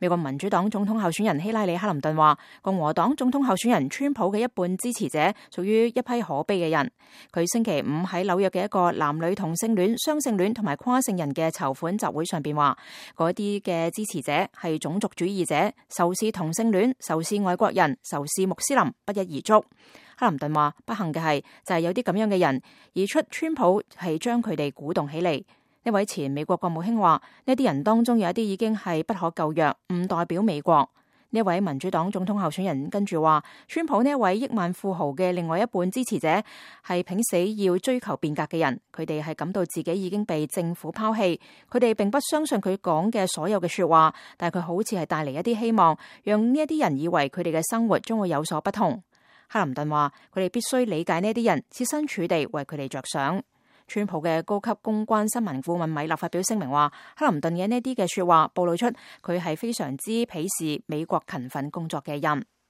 美國民主黨總統候選人希拉里·克林頓話，共和黨總統候選人川普嘅一半支持者屬於一批可悲嘅人。佢星期五喺紐約嘅一個男女同性戀、雙性戀同埋跨性人嘅籌款集會上邊話，嗰啲嘅支持者係種族主義者，仇視同性戀、仇視外國人、仇視穆斯林，不一而足。克林頓話，不幸嘅係就係有啲咁樣嘅人，而出川普係將佢哋鼓動起嚟。呢位前美國國務卿話，呢啲人當中有一啲已經係不可救藥，唔代表美國。呢位民主黨總統候選人跟住話，川普呢位億萬富豪嘅另外一半支持者係拼死要追求變革嘅人，佢哋係感到自己已經被政府拋棄，佢哋並不相信佢講嘅所有嘅說話，但係佢好似係帶嚟一啲希望，讓呢一啲人以為佢哋嘅生活將會有所不同。克林頓話，佢哋必須理解呢啲人，設身處地為佢哋着想。川普嘅高級公關新聞顧問米勒發表聲明話，克林頓嘅呢啲嘅說話暴露出佢係非常之鄙視美國勤奮工作嘅人。